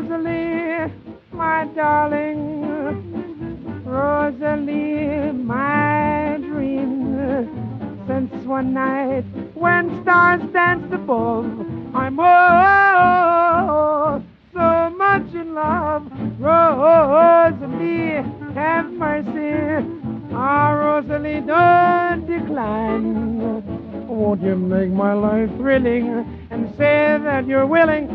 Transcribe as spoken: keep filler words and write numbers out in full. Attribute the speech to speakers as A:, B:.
A: Rosalie, my darling, Rosalie, my dream. Since one night when stars danced above, I'm oh, so much in love. Rosalie, have mercy. Ah, Rosalie, don't decline. Won't you make my life thrilling and say that you're willing